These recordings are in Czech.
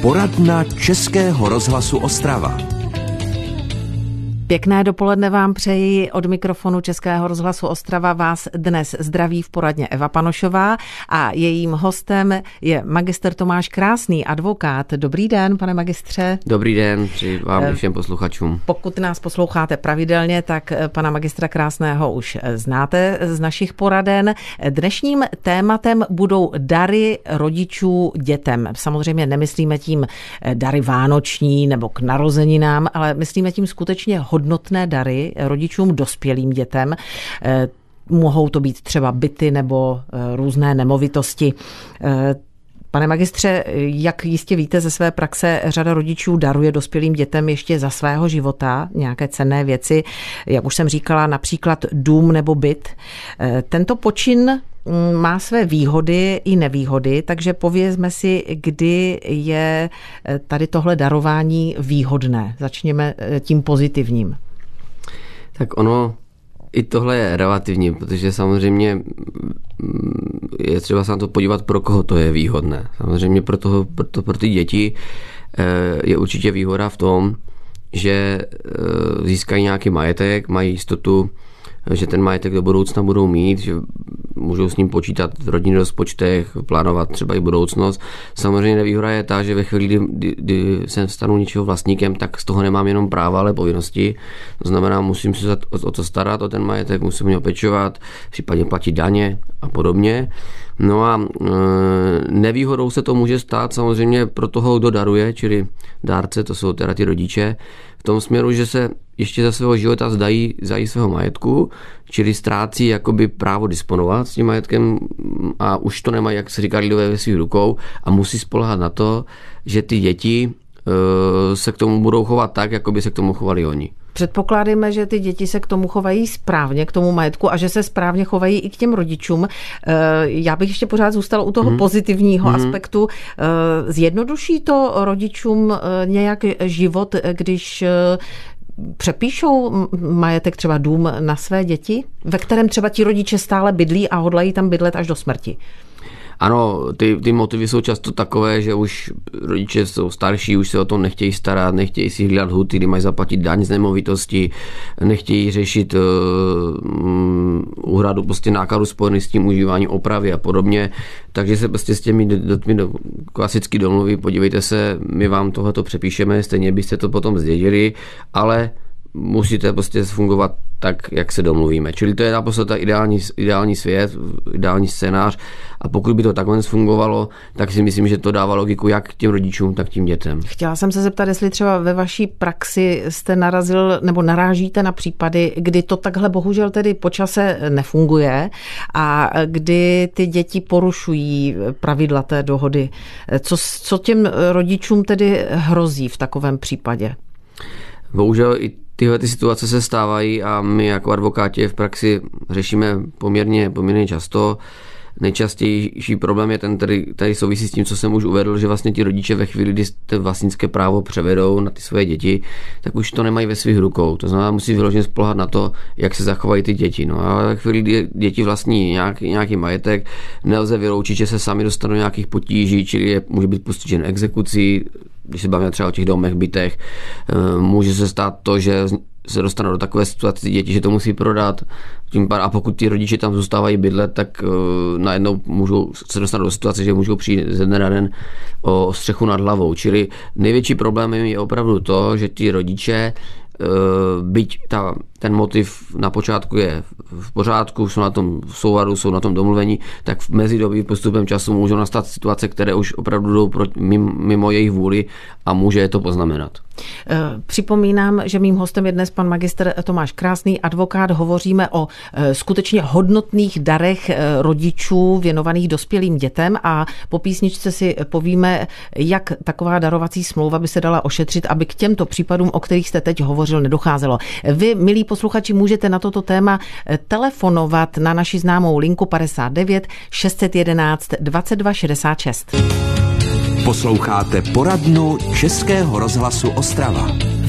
Poradna Českého rozhlasu Ostrava. Pěkné dopoledne vám přeji. Od mikrofonu Českého rozhlasu Ostrava vás dnes zdraví v poradně Eva Panošová a jejím hostem je magister Tomáš Krásný, advokát. Dobrý den, pane magistře. Dobrý den, přeji vám všem posluchačům. Pokud nás posloucháte pravidelně, tak pana magistra Krásného už znáte z našich poraden. Dnešním tématem budou dary rodičů dětem. Samozřejmě nemyslíme tím dary vánoční nebo k narozeninám, ale myslíme tím skutečně hodnotné dary rodičům dospělým dětem. Mohou to být třeba byty nebo různé nemovitosti. Pane magistře, jak jistě víte ze své praxe, řada rodičů daruje dospělým dětem ještě za svého života nějaké cenné věci, jak už jsem říkala, například dům nebo byt. Tento počin má své výhody i nevýhody, takže povězme si, kdy je tady tohle darování výhodné. Začněme tím pozitivním. Tak ono, i tohle je relativní, protože samozřejmě je třeba se na to podívat, pro koho to je výhodné. Samozřejmě pro ty děti je určitě výhoda v tom, že získají nějaký majetek, mají jistotu, že ten majetek do budoucna budou mít, že můžou s ním počítat v rodinných rozpočtech, plánovat třeba i budoucnost. Samozřejmě nevýhoda je ta, že ve chvíli, kdy se stanu něčeho vlastníkem, tak z toho nemám jenom práva, ale povinnosti. To znamená, musím se o to starat, o ten majetek, musím ho pečovat, případně platit daně a podobně. No a nevýhodou se to může stát samozřejmě pro toho, kdo daruje, čili dárce, to jsou teda ty rodiče, v tom směru, že se ještě za svého života zdají svého majetku, čili ztrácí jakoby právo disponovat s tím majetkem a už to nemají, jak se říká lidové, ve svých rukou a musí spoléhat na to, že ty děti se k tomu budou chovat tak, jako by se k tomu chovali oni. Předpokládáme, že ty děti se k tomu chovají správně, k tomu majetku a že se správně chovají i k těm rodičům. Já bych ještě pořád zůstala u toho pozitivního aspektu. Zjednoduší to rodičům nějak život, když přepíšou majetek, třeba dům, na své děti, ve kterém třeba ti rodiče stále bydlí a hodlají tam bydlet až do smrti? Ano, ty motivy jsou často takové, že už rodiče jsou starší, už se o to nechtějí starat, nechtějí si hlídat lhůty, kdy mají zaplatit daň z nemovitosti, nechtějí řešit úhradu prostě nákladů spojených s tím užíváním opravy a podobně. Takže se prostě s těmi dětmi klasicky domluví, podívejte se, my vám tohleto přepíšeme, stejně byste to potom zdědili, ale musíte prostě fungovat tak, jak se domluvíme. Čili to je naprosto ideální svět, ideální scénář a pokud by to takhle fungovalo, tak si myslím, že to dává logiku jak těm rodičům, tak tím dětem. Chtěla jsem se zeptat, jestli třeba ve vaší praxi jste narazil nebo narážíte na případy, kdy to takhle bohužel tedy po čase nefunguje a kdy ty děti porušují pravidla té dohody. Co těm rodičům tedy hrozí v takovém případě? Bohužel i tyhle ty situace se stávají a my jako advokáti v praxi řešíme poměrně často. Nejčastější problém je ten, tady souvisí s tím, co jsem už uvedl, že vlastně ti rodiče ve chvíli, kdy to vlastnické právo převedou na ty svoje děti, tak už to nemají ve svých rukou. To znamená, musí vyloženě spoléhat na to, jak se zachovají ty děti. No a ve chvíli, kdy děti vlastní nějaký majetek, nelze vyloučit, že se sami dostanou nějakých potíží, čili může být postižen exekucí, když se bavíme třeba o těch domech, bytech, může se stát to, že se dostanou do takové situace děti, že to musí prodat. A pokud ty rodiče tam zůstávají bydlet, tak najednou můžou se dostat do situace, že můžou přijít ze dne na den o střechu nad hlavou. Čili největší problém je opravdu to, že ty rodiče, byť ten motiv na počátku je v pořádku, jsou na tom v souladu, jsou na tom domluvení, tak v mezidobí postupem času můžou nastat situace, které už opravdu jdou mimo jejich vůli a může je to poznamenat. Připomínám, že mým hostem je dnes pan magistr Tomáš Krásný, advokát. Hovoříme o skutečně hodnotných darech rodičů věnovaných dospělým dětem a po písničce si povíme, jak taková darovací smlouva by se dala ošetřit, aby k těmto případům, o kterých jste teď hovořil, nedocházelo. Vy, milí posluchači, můžete na toto téma telefonovat na naši známou linku 59 611 22 66. Posloucháte poradnu Českého rozhlasu Ostrava. V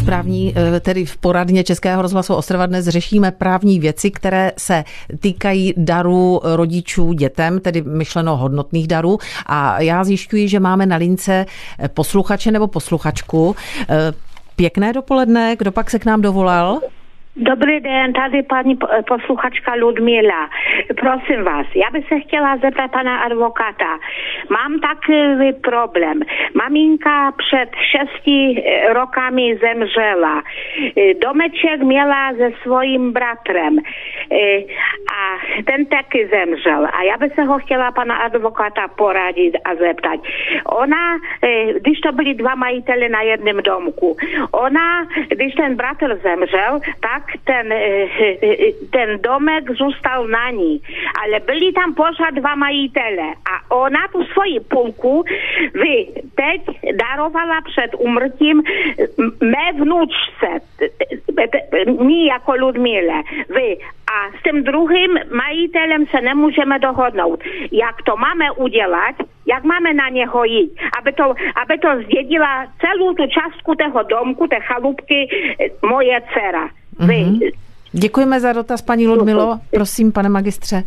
správní, tedy v poradně Českého rozhlasu Ostrava dnes řešíme právní věci, které se týkají darů rodičů dětem, tedy myšleno hodnotných darů. A já zjišťuji, že máme na lince posluchače nebo posluchačku. Pěkné dopoledne, kdo pak se k nám dovolal? Dobrý den, tady paní posluchačka Ludmila. Prosím vás, já bych se chtěla zeptat pana advokáta. Mám takový problém. Maminka před 6 rokami zemřela. Domeček měla se svým bratrem a ten taky zemřel. A já bych se ho chtěla pana advokáta poradit a zeptat. Ona, když to byli 2 majitele na jednom domku, ona, když ten bratr zemřel, tak ten domek zůstal na ní. Ale byli tam pořád 2 majitele a ona tu svoji půlku teď darovala před úmrtím mé vnučce, mi jako Ludmile. A s tím druhým majitelem se nemůžeme dohodnout. Jak to máme udělat, jak máme na něho jít, aby to zdědila celou tu částku toho domku, té chalupky, moje dcera. Děkujeme za dotaz, paní Ludmilo. Prosím, pane magistře.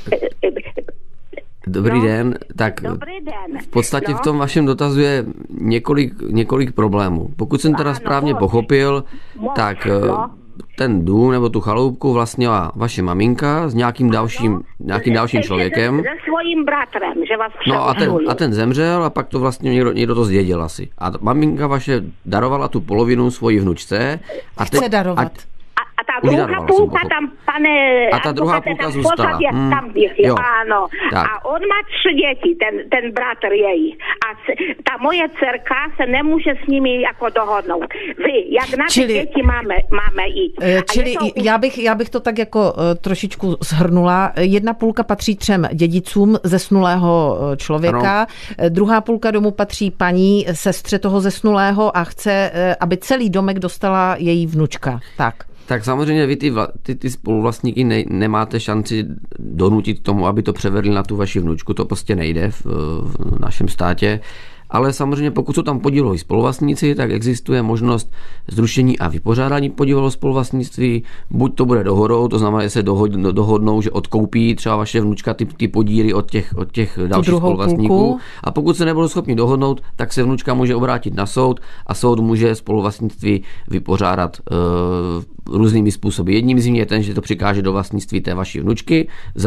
Dobrý den. Tak Dobrý den. V podstatě v tom vašem dotazu je několik problémů. Pokud jsem teda správně pochopil, tak ten dům nebo tu chaloupku vlastnila vaše maminka s nějakým dalším člověkem. Se svým bratrem, že vás a ten zemřel a pak to vlastně někdo to zdědil asi. A maminka vaše darovala tu polovinu svojí vnučce. Chce darovat. A ta druhá půlka tam, pane... A ta druhá půlka zůstala. Tam je, ano. Tak. A on má 3 děti, ten bratr její. A ta moje dcerka se nemůže s nimi jako dohodnout. Jak na ty děti máme jít? Čili já bych to tak jako trošičku shrnula. 1/2 patří 3 dědicům zesnulého člověka, ano. Druhá půlka domu patří paní sestře toho zesnulého a chce, aby celý domek dostala její vnučka. Tak samozřejmě vy ty spoluvlastníky nemáte šanci donutit tomu, aby to převedli na tu vaši vnučku, to prostě nejde v našem státě. Ale samozřejmě pokud jsou tam podíloví spoluvlastníci, tak existuje možnost zrušení a vypořádání podílového spoluvlastnictví. Buď to bude dohodou, to znamená, že se dohodnou, že odkoupí třeba vaše vnučka ty podíly od těch dalších spoluvlastníků. A pokud se nebudou schopni dohodnout, tak se vnučka může obrátit na soud a soud může spoluvlastnictví vypořádat různými způsoby. Jedním z nich je ten, že to přikáže do vlastnictví té vaší vnučky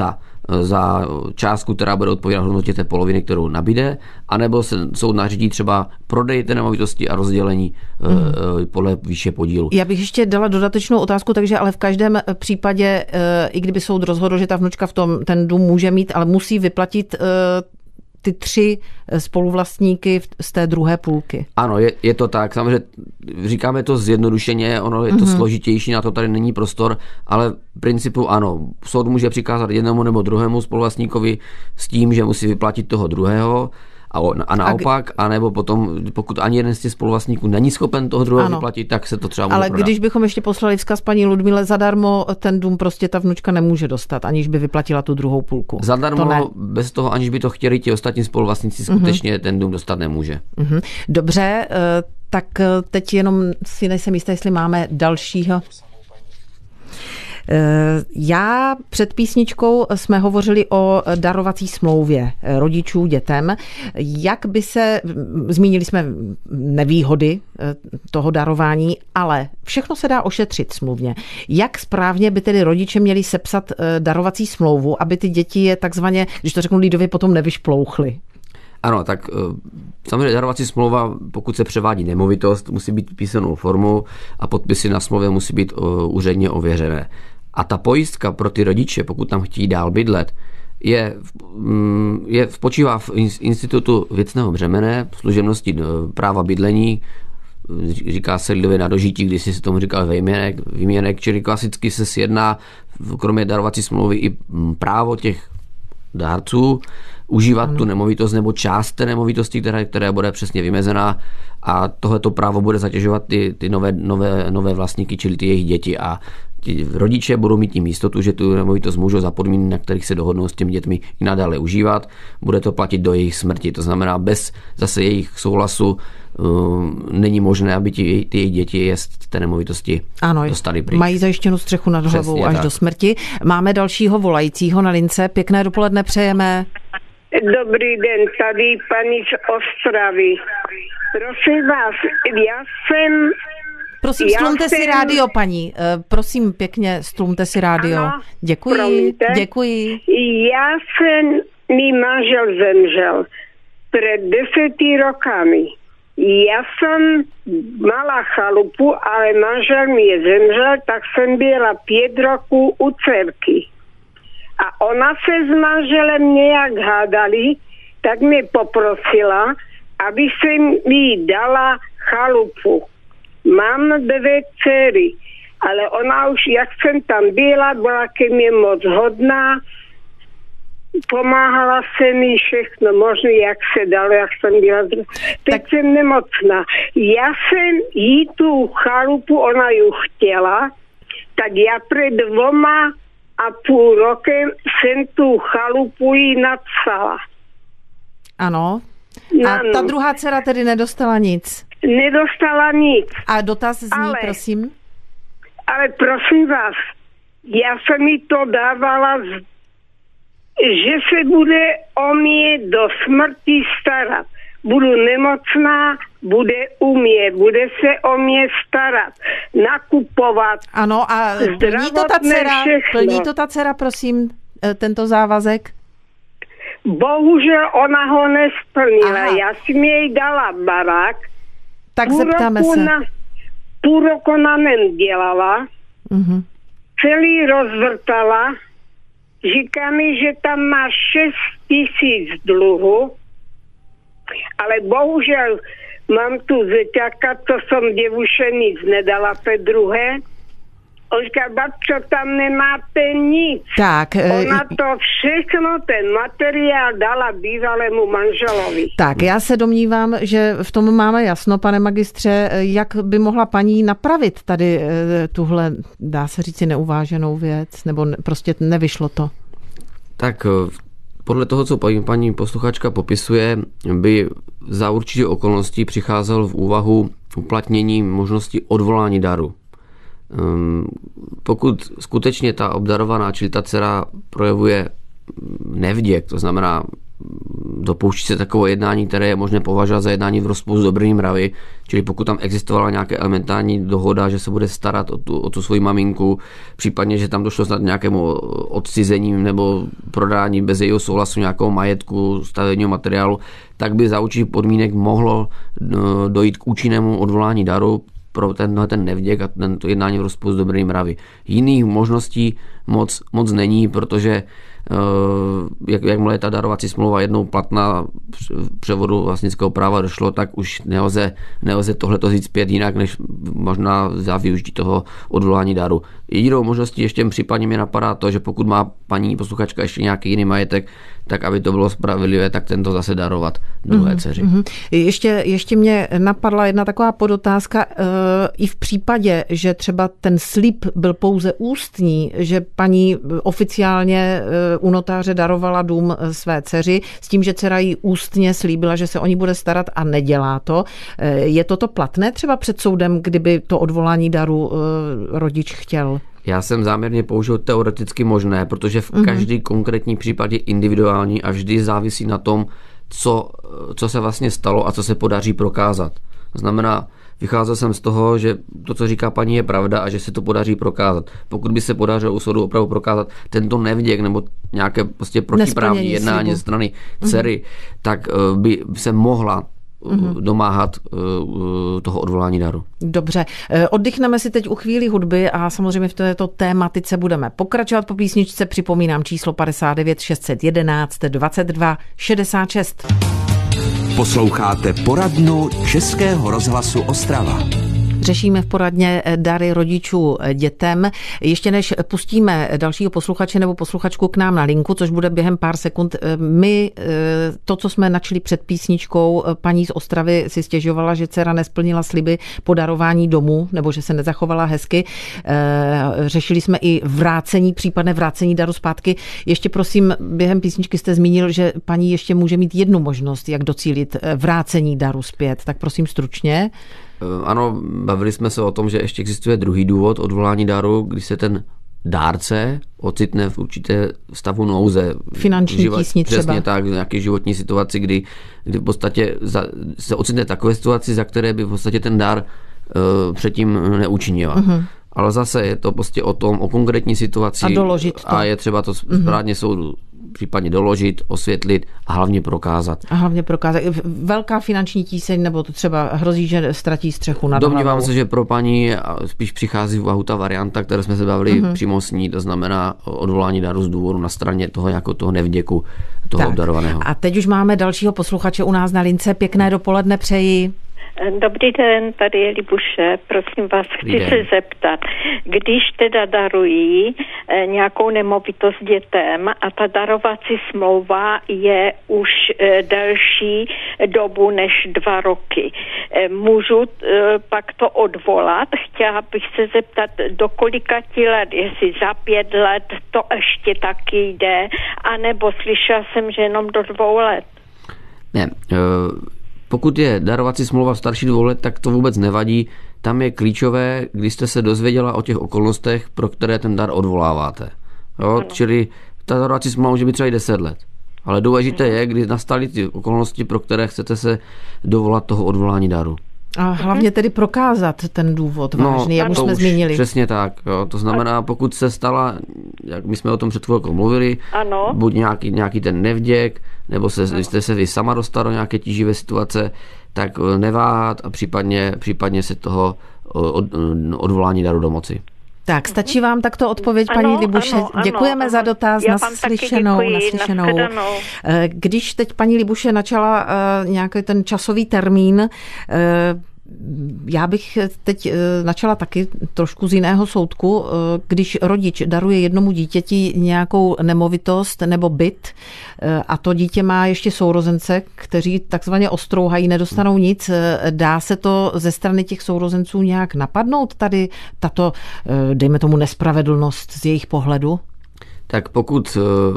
za částku, která bude odpovídat hodnotě té poloviny, kterou nabíde, anebo se soud nařídí třeba prodej té nemovitosti a rozdělení podle výše podílu. Já bych ještě dala dodatečnou otázku, takže ale v každém případě, i kdyby soud rozhodl, že ta vnučka ten dům může mít, ale musí vyplatit ty 3 spoluvlastníky z té druhé půlky. Ano, je to tak. Samozřejmě říkáme to zjednodušeně, ono je to složitější, na to tady není prostor, ale v principu ano. Soud může přikázat jednomu nebo druhému spoluvlastníkovi s tím, že musí vyplatit toho druhého a naopak, anebo potom, pokud ani jeden z těch spoluvlastníků není schopen toho druhého vyplatit, tak se to třeba může prodat. Když bychom ještě poslali vzkaz paní Ludmile zadarmo, ten dům prostě ta vnučka nemůže dostat, aniž by vyplatila tu druhou půlku. Zadarmo, bez toho, aniž by to chtěli ti ostatní spoluvlastníci, skutečně ten dům dostat nemůže. Dobře, tak teď jenom si nejsem jistá, jestli máme dalšího. Já před písničkou jsme hovořili o darovací smlouvě rodičů dětem. Zmínili jsme nevýhody toho darování, ale všechno se dá ošetřit smluvně. Jak správně by tedy rodiče měli sepsat darovací smlouvu, aby ty děti je takzvaně, když to řeknu lidově, potom nevyšplouchly? Ano, tak samozřejmě darovací smlouva, pokud se převádí nemovitost, musí být písanou formou a podpisy na smlouvě musí být úředně ověřené. A ta pojistka pro ty rodiče, pokud tam chtějí dál bydlet, spočívá v institutu věcného břemene, v služebnosti práva bydlení, říká se lidově na dožití, když si tomu říkal výměnek, čili klasicky se sjedná, kromě darovací smlouvy, i právo těch dárců užívat tu nemovitost nebo část té nemovitosti, která bude přesně vymezená, a tohleto právo bude zatěžovat ty nové vlastníky, čili ty jejich děti, a ti rodiče budou mít tím jistotu, že tu nemovitost můžou za podmínek, na kterých se dohodnou s těmi dětmi i nadále užívat. Bude to platit do jejich smrti. To znamená, bez zase jejich souhlasu není možné, aby ty jejich děti z té nemovitosti dostali pryč. Mají zajištěnou střechu nad hlavou až do smrti. Máme dalšího volajícího na lince. Pěkné dopoledne přejeme. Dobrý den, tady paní z Ostravy. Prosím vás, já jsem... Prosím, stlumte si rádio, paní. Prosím, pěkně, stlumte si rádio. Ano, děkuji, promiňte. děkuji. Mý manžel zemřel před 10 rokami. Já jsem mala chalupu, ale manžel mi zemřel, tak jsem byla 5 roků u dcerky. A ona se s manželem nějak hádali, tak mě poprosila, aby jsem mi dala chalupu. Mám 2 dcery, ale ona už, jak jsem tam byla ke mně moc hodná, pomáhala se mi všechno možné, jak se dalo, jak jsem byla. Teď jsem nemocná. Já jsem jí tu chalupu, ona ji chtěla, tak já před 2,5 rokem jsem tu chalupu jí napsala. Ano. A ta druhá dcera tedy nedostala nic? Nedostala nic. A dotaz zní, prosím? Ale prosím vás, já jsem mi to dávala, že se bude o mě do smrti starat. Budu nemocná, bude se o mě starat, nakupovat. Ano, a plní to ta dcera, prosím, tento závazek? Bohužel ona ho nesplnila. Aha. Já jsem jej dala barák. Tak zeptáme se. Půl roku na něm dělala. Uh-huh. Celý rozvrtala. Říká mi, že tam má 6 000 dluhu. Ale bohužel mám tu zeťaka, to jsem děvuše nic nedala pe druhé. On říká, babčo, tam nemáte nic. Tak, ona to všechno, ten materiál dala bývalému manželovi. Tak, já se domnívám, že v tom máme jasno, pane magistře, jak by mohla paní napravit tady tuhle, dá se říci, neuváženou věc, nebo prostě nevyšlo to? Tak podle toho, co paní posluchačka popisuje, by za určitě okolností přicházelo v úvahu uplatnění možnosti odvolání daru. Pokud skutečně ta obdarovaná, čili ta dcera projevuje nevděk, to znamená dopouští se takové jednání, které je možné považovat za jednání v rozporu s dobrými mravy, čili pokud tam existovala nějaká elementární dohoda, že se bude starat o tu svoji maminku, případně, že tam došlo snad nějakému odcizení nebo prodání bez jejího souhlasu nějakého majetku, stavebního materiálu, tak by za určitých podmínek mohlo dojít k účinnému odvolání daru pro ten nevděk a to jednání v rozporu s dobrými mravy. Jiných možností moc není, protože jakmile ta darovací smlouva jednou platná převodu vlastnického práva došlo, tak už nelze tohleto říct zpět jinak, než možná za využití toho odvolání daru. Jedinou možností ještě případně mě napadá to, že pokud má paní posluchačka ještě nějaký jiný majetek, tak aby to bylo spravedlivé, tak tento zase darovat druhé dceři. Ještě mě napadla jedna taková podotázka. I v případě, že třeba ten slib byl pouze ústní, že paní oficiálně u notáře darovala dům své dceři s tím, že dcera jí ústně slíbila, že se o ní bude starat a nedělá to. Je toto platné třeba před soudem, kdyby to odvolání daru rodič chtěl? Já jsem záměrně použil teoreticky možné, protože v každý konkrétní případě individuální a vždy závisí na tom, co se vlastně stalo a co se podaří prokázat. To znamená, vycházel jsem z toho, že to, co říká paní, je pravda a že se to podaří prokázat. Pokud by se podařilo u soudu opravdu prokázat tento nevděk nebo nějaké prostě protiprávní jednání ze strany dcery, tak by se mohla domáhat toho odvolání daru. Dobře, oddychneme si teď u chvíli hudby a samozřejmě v této tématice budeme pokračovat po písničce. Připomínám číslo 59 611 22 66. Posloucháte poradnu Českého rozhlasu Ostrava. Řešíme v poradně dary rodičů dětem. Ještě než pustíme dalšího posluchače nebo posluchačku k nám na linku, což bude během pár sekund, my to, co jsme načli před písničkou, paní z Ostravy si stěžovala, že dcera nesplnila sliby podarování domu, nebo že se nezachovala hezky. Řešili jsme i případné vrácení daru zpátky. Ještě prosím, během písničky jste zmínil, že paní ještě může mít jednu možnost, jak docílit vrácení daru zpět. Tak prosím stručně. Ano, bavili jsme se o tom, že ještě existuje druhý důvod odvolání daru, když se ten dárce ocitne v určité stavu nouze. Finanční tísni třeba. Přesně tak, v nějaké životní situaci, kdy v podstatě se ocitne takové situaci, za které by v podstatě ten dar předtím neučinila. Uh-huh. Ale zase je to prostě o konkrétní situaci. A doložit to. A je třeba to správně soudu případně doložit, osvětlit a hlavně prokázat. Velká finanční tíseň, nebo to třeba hrozí, že ztratí střechu nad hlavou. Domnívám se, že pro paní spíš přichází v úvahu ta varianta, kterou jsme se bavili přímo s ní, to znamená odvolání daru z důvodu na straně toho jako toho nevděku, toho obdarovaného. A teď už máme dalšího posluchače u nás na lince. Pěkné dopoledne přeji. Dobrý den, tady je Libuše. Prosím vás, chci se zeptat, když teda darují nějakou nemovitost dětem a ta darovací smlouva je už delší dobu než 2 roky, můžu pak to odvolat? Chtěla bych se zeptat, do kolika let, jestli za 5 let to ještě taky jde, anebo slyšela jsem, že jenom do 2 let. Ne, pokud je darovací smlouva starší 2 let, tak to vůbec nevadí. Tam je klíčové, když jste se dozvěděla o těch okolnostech, pro které ten dar odvoláváte. Jo? Čili ta darovací smlouva může být třeba i 10 let. Ale důležité je, kdy nastaly ty okolnosti, pro které chcete se dovolat toho odvolání daru. A hlavně tedy prokázat ten důvod vážný, jak už jsme zmínili. Přesně tak. Jo. To znamená, pokud se stala, jak my jsme o tom před chvilkou mluvili, buď nějaký ten nevděk, nebo jste se vy sama dostala do nějaké tíživé situace, tak neváhat a případně se toho odvolání daru domoci. Tak, stačí vám takto odpověď, paní Libuše? Děkujeme za dotaz, naslyšenou. Když teď paní Libuše načala nějaký ten časový termín, já bych teď načala taky trošku z jiného soudku. Když rodič daruje jednomu dítěti nějakou nemovitost nebo byt a to dítě má ještě sourozence, kteří takzvaně ostrouhají, nedostanou nic, dá se to ze strany těch sourozenců nějak napadnout tady tato, dejme tomu, nespravedlnost z jejich pohledu? Tak pokud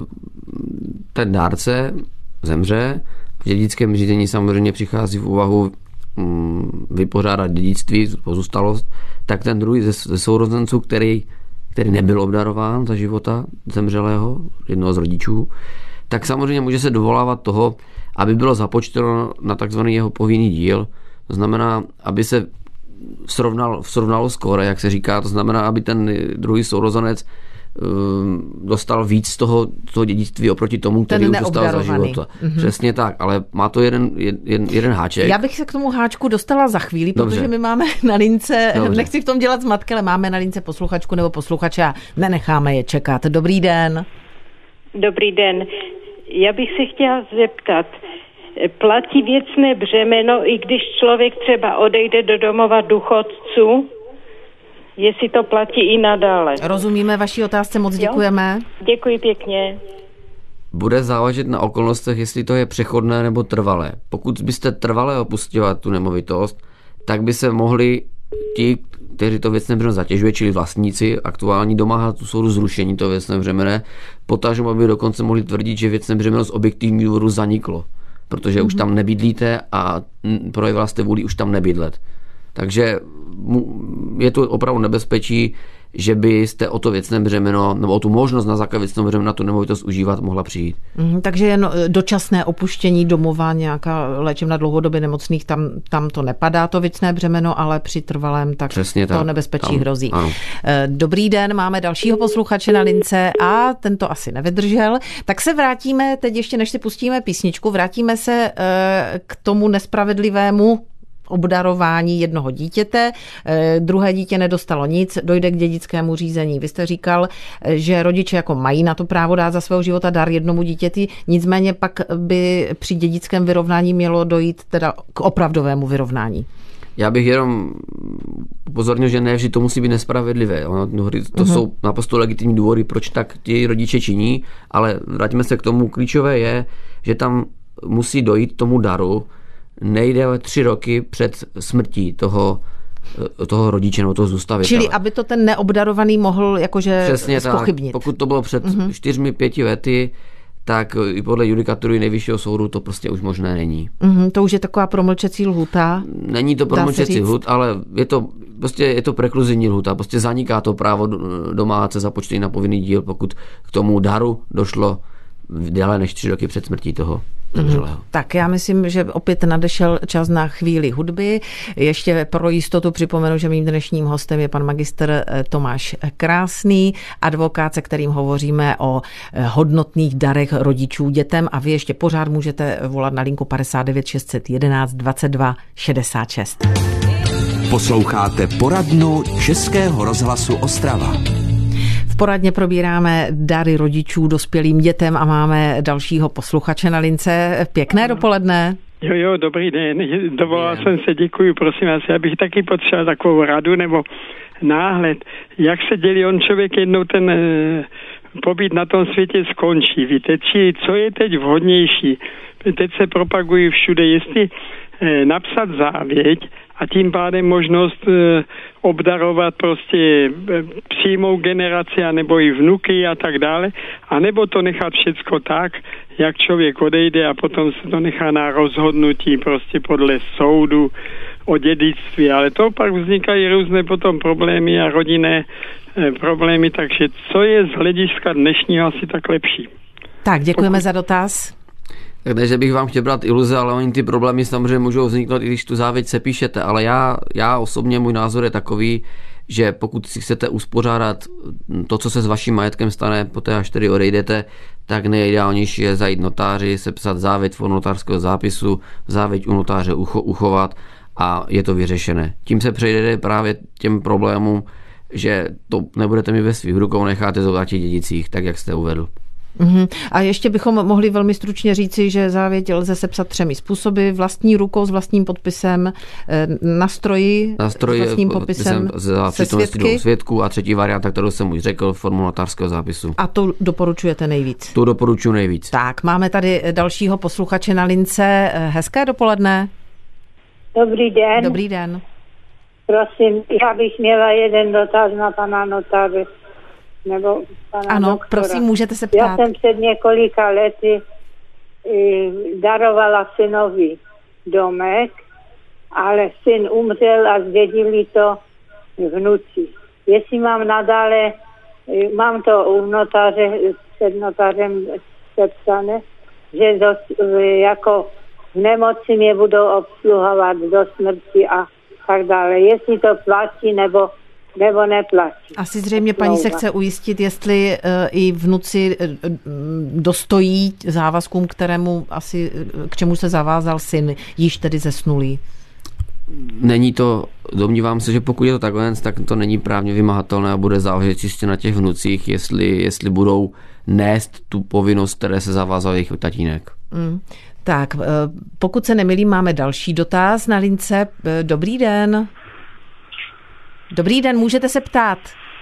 ten dárce zemře, v dědickém řízení samozřejmě přichází v úvahu vypořádat dědictví, pozůstalost, tak ten druhý ze sourozenců, který nebyl obdarován za života zemřelého, jednoho z rodičů, tak samozřejmě může se dovolávat toho, aby bylo započteno na takzvaný jeho povinný díl. To znamená, aby se srovnalo skóre, jak se říká, to znamená, aby ten druhý sourozenec dostal víc z toho dědictví oproti tomu, který už dostal za života. Mm-hmm. Přesně tak, ale má to jeden háček. Já bych se k tomu háčku dostala za chvíli, protože my máme na lince, nechci v tom dělat zmatky, ale máme na lince posluchačku nebo posluchače a nenecháme je čekat. Dobrý den. Dobrý den. Já bych se chtěla zeptat, platí věcné břemeno, i když člověk třeba odejde do domova důchodců? Jestli to platí i nadále. Rozumíme vaší otázce, moc děkujeme. Děkuji pěkně. Bude záležet na okolnostech, jestli to je přechodné nebo trvalé. Pokud byste trvale opustila tu nemovitost, tak by se mohli ti, kteří to věcné břemeno zatěžuje, čili vlastníci, aktuální domáhat u soudu zrušení toho věcné břemene, potažmo by dokonce mohli tvrdit, že věcné břemeno z objektivního důvodu zaniklo, protože už tam nebydlíte a projevila jste vůli už tam nebydlet. Takže je to opravdu nebezpečí, že byste o to věcné břemeno, nebo o tu možnost na základě věcného břemena tu nemovitost užívat mohla přijít. Takže jen dočasné opuštění domova, nějaká léčebna dlouhodobě nemocných, tam to nepadá to věcné břemeno, ale při trvalém tak přesně to nebezpečí hrozí. Ano. Dobrý den, máme dalšího posluchače na lince a ten to asi nevydržel. Tak se vrátíme, teď ještě než si pustíme písničku, vrátíme se k tomu nespravedlivému obdarování jednoho dítěte, druhé dítě nedostalo nic, dojde k dědickému řízení. Vy jste říkal, že rodiče jako mají na to právo dát za svého života dar jednomu dítěti, nicméně pak by při dědickém vyrovnání mělo dojít teda k opravdovému vyrovnání. Já bych jenom upozornil, že ne vždy to musí být nespravedlivé. To jsou naprosto legitimní důvody, proč tak ti rodiče činí, ale vraťme se k tomu. Klíčové je, že tam musí dojít tomu daru nejdéle 3 roky před smrtí toho rodiče nebo toho zůstavitele. Čili aby to ten neobdarovaný mohl jakože zpochybnit. Pokud to bylo před 4-5 lety, tak i podle judikatury Nejvyššího soudu to prostě už možné není. To už je taková promlčecí lhůta. Není to promlčecí lhůt, ale je to prekluzivní lhůta. Prostě zaniká to právo domáhat se započtení na povinný díl, pokud k tomu daru došlo déle než 3 roky před smrtí toho. Tak já myslím, že opět nadešel čas na chvíli hudby. Ještě pro jistotu připomenu, že mým dnešním hostem je pan magistr Tomáš Krásný, advokát, se kterým hovoříme o hodnotných darech rodičů dětem, a vy ještě pořád můžete volat na linku 59 611 22 66. Posloucháte poradnu Českého rozhlasu Ostrava. V poradně probíráme dary rodičů dospělým dětem a máme dalšího posluchače na lince. Pěkné dopoledne. Jo, dobrý den. Dovolal jsem se, děkuji, prosím vás. Já bych taky potřeboval takovou radu nebo náhled, jak se dělí on člověk jednou ten pobyt na tom světě skončí. Víte, co je teď vhodnější? Teď se propagují všude, jestli napsat závěť a tím pádem možnost obdarovat prostě přímou generaci, anebo i vnuky a tak dále, anebo to nechat všecko tak, jak člověk odejde a potom se to nechá na rozhodnutí prostě podle soudu o dědictví, ale to pak vznikají různé potom problémy a rodinné problémy, takže co je z hlediska dnešního asi tak lepší? Tak, děkujeme za dotaz. Tak ne, že bych vám chtěl brát iluze, ale oni ty problémy samozřejmě můžou vzniknout, i když tu závěť sepíšete, ale já osobně, můj názor je takový, že pokud si chcete uspořádat to, co se s vaším majetkem stane, poté až tedy odejdete, tak nejideálnější je zajít notáři, sepsat závěť formou notářského zápisu, závěť u notáře uchovat a je to vyřešené. Tím se přejdete právě těm problémům, že to nebudete mít ve svých rukou, necháte to na těch dědicích, tak jak jste uvedl. A ještě bychom mohli velmi stručně říci, že závěť lze sepsat 3 způsoby: vlastní rukou s vlastním podpisem, na stroji s vlastním podpisem se svědky. Svědků a třetí varianta, kterou jsem už řekl, formou notářského zápisu. A to doporučujete nejvíc? To doporučuji nejvíc. Tak, máme tady dalšího posluchače na lince. Hezké dopoledne. Dobrý den. Dobrý den. Prosím, já bych měla jeden dotaz na pana notáře. Nebo pana doktora. Prosím, můžete se ptát. Já jsem před několika lety darovala synovi domek, ale syn umřel a zdědili to vnuci. Jestli mám nadále, mám to u notáře, před notářem sepsané, že jako v nemoci mě budou obsluhovat do smrti a tak dále. Jestli to platí nebo neplatí. Asi zřejmě paní se chce ujistit, jestli i vnuci dostojí závazkům, k čemu se zavázal syn, již tedy zesnulý. Není to, domnívám se, že pokud je to takhle, tak to není právně vymahatelné a bude záležet čistě na těch vnucích, jestli budou nést tu povinnost, které se zavázal jejich tatínek. Tak, pokud se nemýlím, máme další dotaz na lince. Dobrý den. Dobrý den, můžete se ptát.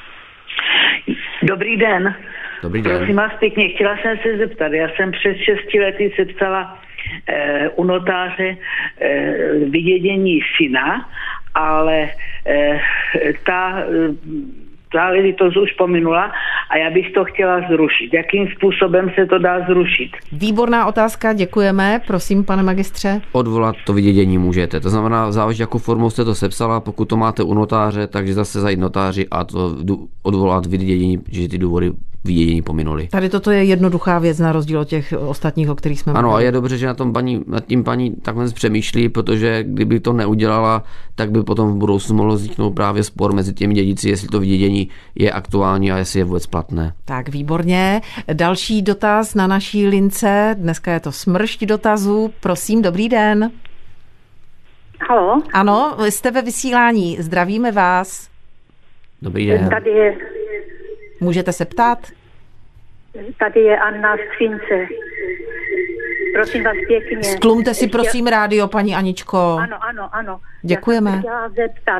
Dobrý den. Dobrý den. Prosím vás pěkně, chtěla jsem se zeptat. Já jsem před 6 lety sepsala u notáře vydědění syna, ale ta záležitost už pominula a já bych to chtěla zrušit. Jakým způsobem se to dá zrušit? Výborná otázka, děkujeme. Prosím, pane magistře. Odvolat to vydědění můžete. To znamená, záleží, jakou formou jste to sepsala. Pokud to máte u notáře, takže zase zajít notáři a to odvolat vydědění, že ty důvody vydědění pominuli. Tady toto je jednoduchá věc na rozdíl od těch ostatních, o kterých jsme mluvili. Ano, a je dobře, že nad tím paní takhle přemýšlí, protože kdyby to neudělala, tak by potom v budoucnu mohlo vzniknout právě spor mezi těmi dědici, jestli to vydědění je aktuální a jestli je vůbec platné. Tak, výborně. Další dotaz na naší lince. Dneska je to smršť dotazů. Prosím, dobrý den. Haló? Ano, jste ve vysílání. Zdravíme vás. Dobrý den. Tady je... Můžete se ptát? Tady je Anna Skřínce. Prosím vás pěkně. Stlumte si prosím rádio, paní Aničko. Ano. Děkujeme. Já jsem chtěla zeptat,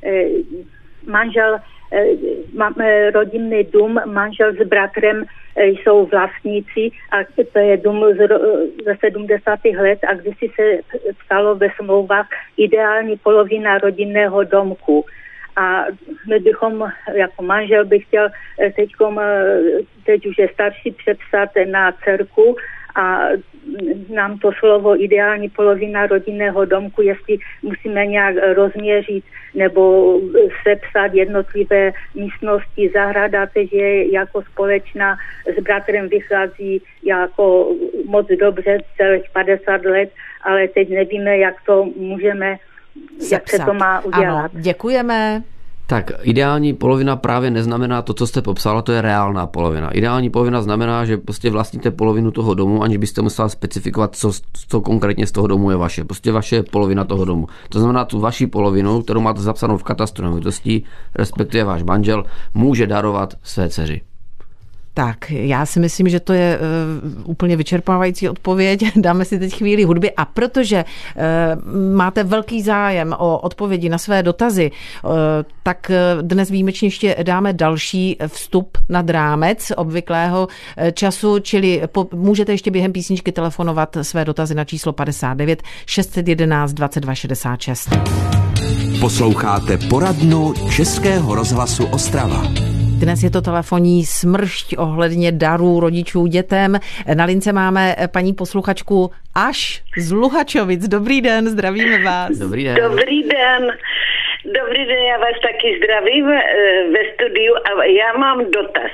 manžel, máme rodinný dům, manžel s bratrem jsou vlastníci a to je dům ze 70. let a kdysi se psalo ve smlouvách ideální polovina rodinného domku. A my bychom, jako manžel bych chtěl teď už je starší, přepsat na dcerku a nám to slovo ideální polovina rodinného domku, jestli musíme nějak rozměřit nebo sepsat jednotlivé místnosti, zahrada, že jako společná s bratrem vychází jako moc dobře celých 50 let, ale teď nevíme, jak to můžeme sepsat. Jak se to má udělat. Ano, děkujeme. Tak co polovina právě neznamená to, co jste popsala, to je reálná polovina. Ideální polovina znamená, že prostě vlastníte polovinu toho domu, aniž byste musela specifikovat, co konkrétně z toho domu je vaše. Prostě vaše polovina toho domu. To znamená tu vaši polovinu, kterou máte zapsanou v katastru nemovitostí, respektive váš manžel, může darovat své dceři. Tak, já si myslím, že to je úplně vyčerpávající odpověď. Dáme si teď chvíli hudby a protože máte velký zájem o odpovědi na své dotazy, tak dnes výjimečně ještě dáme další vstup nad rámec obvyklého času, čili můžete ještě během písničky telefonovat své dotazy na číslo 59 611 22 66. Posloucháte poradnu Českého rozhlasu Ostrava. Dnes je to telefonní smršť ohledně darů rodičů dětem. Na lince máme paní posluchačku Až z Luhačovic. Dobrý den, zdravíme vás. Dobrý den. Dobrý den. Dobrý den, já vás taky zdravím ve studiu a já mám dotaz.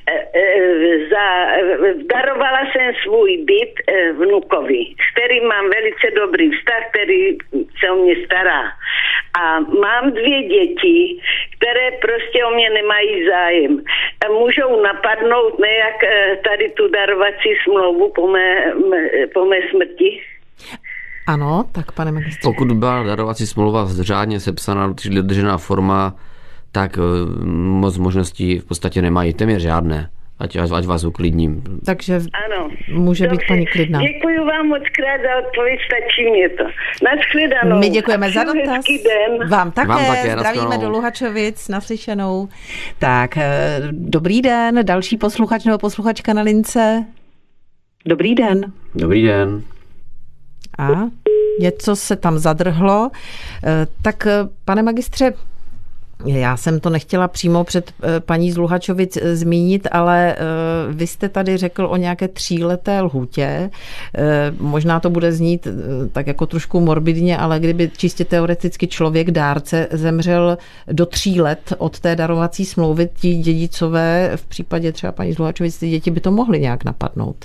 Darovala jsem svůj byt vnukovi, s kterým mám velice dobrý vztah, který se o mě stará. A mám 2 děti, které prostě o mě nemají zájem. Můžou napadnout nějak tady tu darovací smlouvu po mé smrti? Ano, tak pane ministře. Pokud byla darovací smlouva řádně sepsaná, dodržená forma, tak moc možností v podstatě nemají, téměř žádné. Ať vás uklidním. Takže ano, může být paní klidná. Děkuji vám moc krát za odpověď, stačí mě to. Nashledanou. My děkujeme za dotaz. Den. Vám také zdravíme do Luhačovic, naslyšenou. Tak, dobrý den, další posluchač nebo posluchačka na lince. Dobrý den. Dobrý den. A něco se tam zadrhlo. Tak, pane magistře, já jsem to nechtěla přímo před paní z Luhačovic zmínit, ale vy jste tady řekl o nějaké 3leté lhůtě. Možná to bude znít tak jako trošku morbidně, ale kdyby čistě teoreticky člověk, dárce, zemřel do 3 let od té darovací smlouvy, ti dědicové, v případě třeba paní z Luhačovic, ty děti by to mohly nějak napadnout.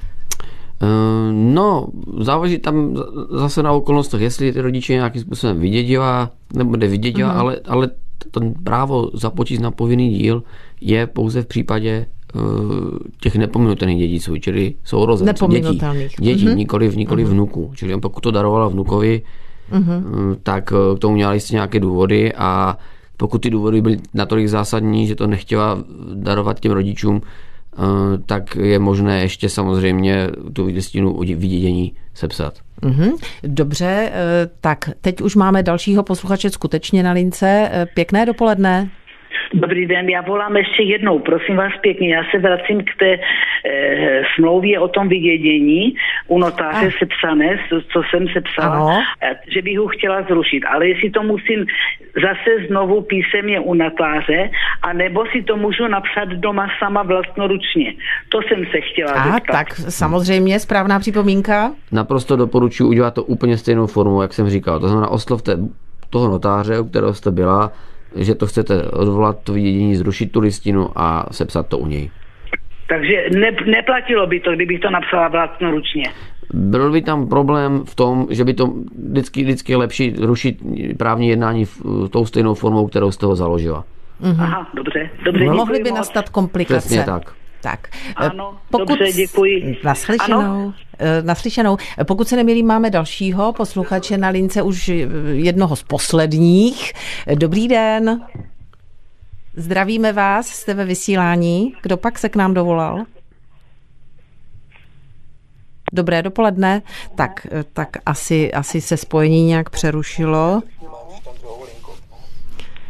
No, záleží tam zase na okolnostech, jestli ty rodiče nějakým způsobem vydědila, nebo nevydědila, ale to právo započíst na povinný díl je pouze v případě těch nepominutelných dědiců, čili sourozenců, dětí, nikoli vnuků. Čili pokud to darovala vnukovi, tak k tomu měla jistě nějaké důvody a pokud ty důvody byly natolik zásadní, že to nechtěla darovat těm rodičům, tak je možné ještě samozřejmě tu listinu vydědění sepsat. Dobře, tak teď už máme dalšího posluchače skutečně na lince. Pěkné dopoledne. Dobrý den, já volám ještě jednou, prosím vás pěkně, já se vracím k té smlouvě o tom vydědění u notáře sepsané, co jsem sepsala, že bych ho chtěla zrušit, ale jestli to musím zase znovu písemně u notáře, anebo si to můžu napsat doma sama vlastnoručně. To jsem se chtěla zeptat. Tak samozřejmě, správná připomínka. Naprosto doporučuji udělat to úplně stejnou formou, jak jsem říkal. To znamená, oslovte toho notáře, u kterého jste byla, že to chcete odvolat, to vydědění, zrušit tu listinu a sepsat to u něj. Takže neplatilo by to, kdybych to napsala vlastnoručně. Byl by tam problém v tom, že by to vždycky je lepší rušit právní jednání tou stejnou formou, kterou jste ho založila. Aha, dobře. Mohly by nastat komplikace. Přesně tak. Tak. Ano, dobře, děkuji. Naslyšenou. Pokud se nemýlím, máme dalšího posluchače na lince, už jednoho z posledních. Dobrý den. Zdravíme vás, jste ve vysílání. Kdo pak se k nám dovolal? Dobré dopoledne. Tak asi se spojení nějak přerušilo.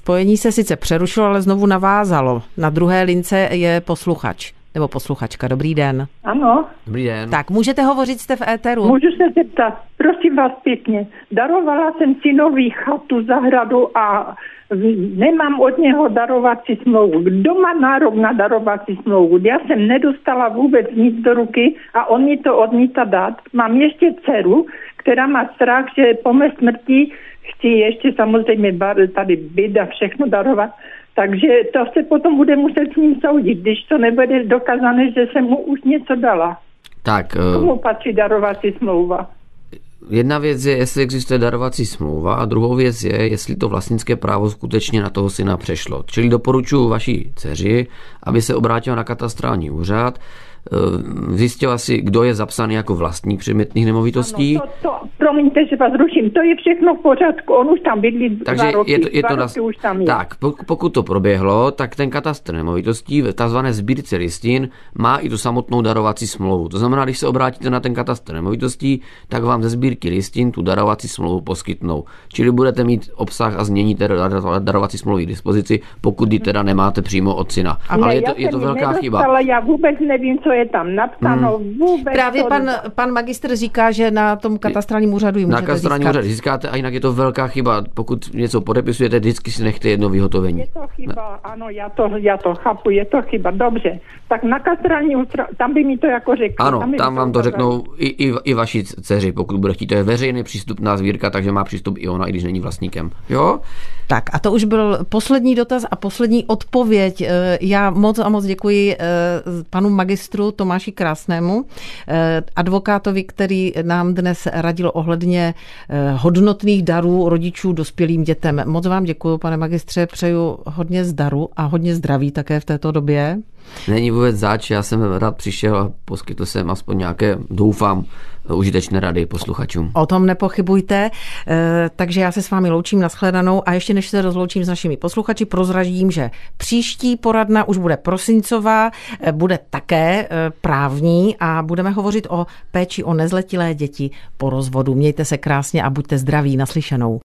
Spojení se sice přerušilo, ale znovu navázalo. Na druhé lince je posluchač nebo posluchačka. Dobrý den. Ano. Dobrý den. Tak, můžete hovořit, jste v éteru. Můžu se zeptat, prosím vás pěkně. Darovala jsem synovi chatu, zahradu a nemám od něho darovací smlouvu. Kdo má nárok na darovací smlouvu? Já jsem nedostala vůbec nic do ruky a on mi to odmítá dát. Mám ještě dceru, která má strach, že po mé smrti chci ještě samozřejmě tady být a všechno darovat. Takže to se potom bude muset s ním soudit, když to nebude dokázané, že jsem mu už něco dala. Tak, komu patří darovací smlouva? Jedna věc je, jestli existuje darovací smlouva a druhou věc je, jestli to vlastnické právo skutečně na toho syna přešlo. Čili doporučuji vaší dceři, aby se obrátila na katastrální úřad, zjistila si, kdo je zapsaný jako vlastník předmětných nemovitostí. Ano, promiňte, že vás ruším, to je všechno v pořádku, on už tam bydlí 2 roky, už tam je. Tak, pokud to proběhlo, tak ten katastr nemovitostí v tzv. Sbírce listin má i tu samotnou darovací smlouvu. To znamená, když se obrátíte na ten katastr nemovitostí, tak vám ze sbírky listin tu darovací smlouvu poskytnou. Čili budete mít obsah a znění té darovací smlouvy k dispozici, pokud ji teda nemáte přímo od syna. Ale je to velká chyba. Já vůbec nevím, co je tam napsáno. Vůbec právě pan magistr říká, že na tom katastrálním úřadu ji můžete na katastrálním úřadu získáte a jinak je to velká chyba. Pokud něco podepisujete, vždycky si nechte jedno vyhotovení. Je to chyba, ano, já to chápu, je to chyba, dobře. Tak na katastrální úřad, tam by mi to jako řekli. Ano, tam vám to řeknou i vaši dceři, pokud bude chtít. To je veřejný přístupná sbírka, takže má přístup i ona, i když není vlastníkem. Jo? Tak a to už byl poslední dotaz a poslední odpověď. Já moc a moc děkuji panu magistru Tomáši Krásnému, advokátovi, který nám dnes radil ohledně hodnotných darů rodičů dospělým dětem. Moc vám děkuji, pane magistře, přeju hodně zdaru a hodně zdraví také v této době. Není vůbec zač, já jsem rád přišel a poskytl jsem aspoň nějaké, doufám, užitečné rady posluchačům. O tom nepochybujte, takže já se s vámi loučím, nashledanou a ještě než se rozloučím s našimi posluchači, prozradím, že příští poradna už bude prosincová, bude také právní a budeme hovořit o péči o nezletilé děti po rozvodu. Mějte se krásně a buďte zdraví, naslyšenou.